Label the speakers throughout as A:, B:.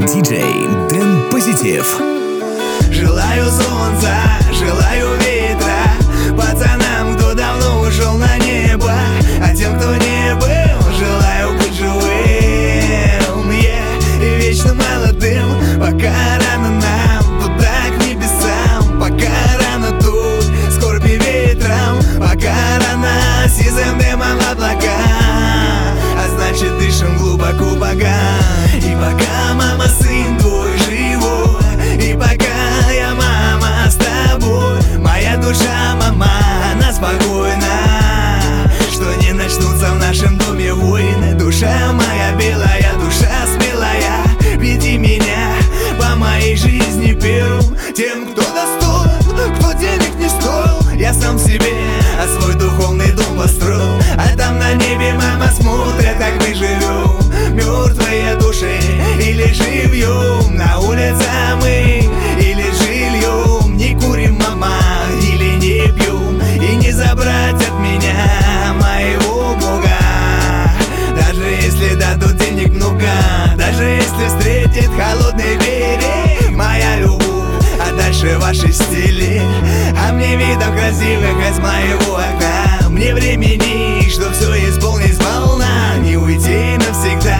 A: Диджей Дэн Позитив.
B: Желаю солнца, желаю ветра пацанам, кто давно ушел на небо, а тем, кто не был, желаю быть живым, и вечно молодым. Пока рано нам туда к небесам, пока рано тут скорби ветром, пока рано сизым дымом облака, а значит дышим глубоко пока. И пока, мама, сын твой живой, и пока я, мама, с тобой, моя душа, мама, она спокойна, что не начнутся в нашем доме войны. Душа моя белая, душа смелая, веди меня по моей жизни первым, тем, кто достоин, кто денег не стоил. Я сам себе свой духовный дом построил, а там на небе, мама, смотрят, как мы живем, мертвые души или живьем. На улице мы или жильем, не курим, мама, или не пьем, и не забрать от меня моего Бога. Даже если дадут денег много, даже если встретит холодный берег моя любовь, а дальше ваши стили, а мне видов красивых из моего окна. Мне времени, что все исполнить сполна, не уйти навсегда.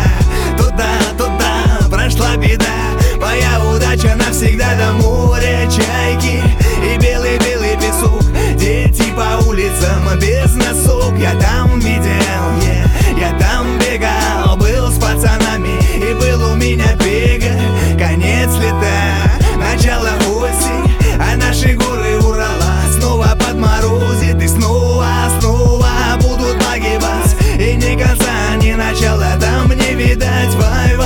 B: Туда прошла беда, моя удача навсегда до моря чайки и белый-белый песок, дети по улицам без носок. Я там видел, я там бегал, был с пацанами, и был у меня бега. Конец лета, начало осень, а наши горы Урала снова подморозит, и снова будут погибать, и ни конца, ни начала там не видать. Вай,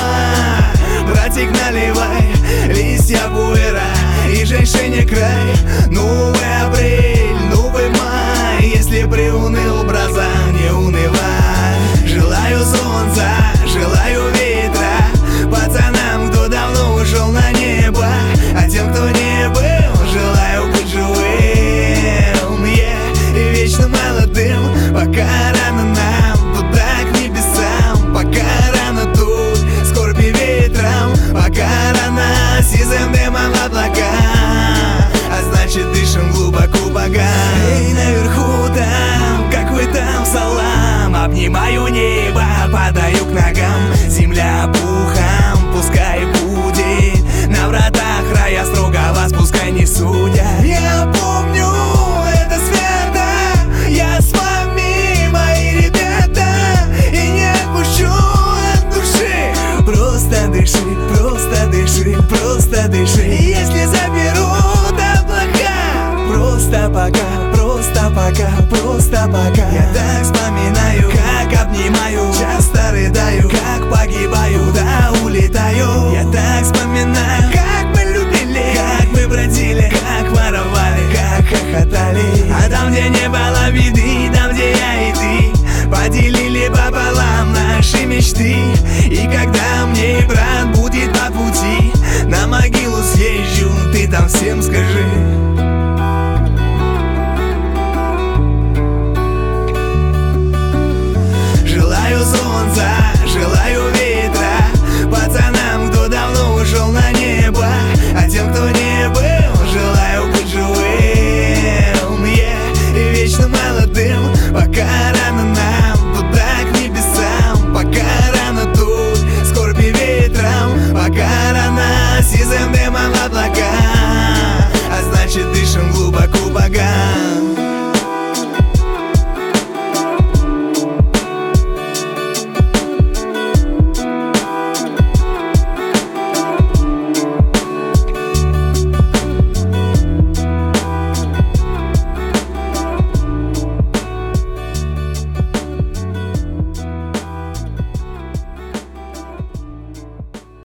B: братик, наливай листья буэра и женьшеня край. Новый апрель, новый май, если приуныл, браза, не унывай. Желаю солнца, желаю ветра пацанам, кто давно ушел на небо, а тем, кто не был, желаю быть живым, и вечно молодым. Пока рано нам туда к небесам, пока рано тут скорби ветром, пока рано сизым дымом облака, а значит дышим глубоко пока. Эй, наверху там, как вы там, салам, обнимаю небо, падаю к ногам, земля пухом, пускай будет, на вратах рая строго вас пускай не судят. Я помню, это свято, я с вами, мои ребята, и не отпущу от души. Просто дыши, просто дыши, просто дыши, если заберут облака. Просто пока, просто пока, просто пока. Я так вспоминаю, как обнимаю, часто рыдаю, как погибаю, да улетаю. Я так вспоминаю, как мы любили, как мы бродили, как воровали, как хохотали. А там, где не было беды, там, где я и ты поделили пополам наши мечты. И когда мне, брат, будет по пути, на могилу съезжу, ты там всем скажи: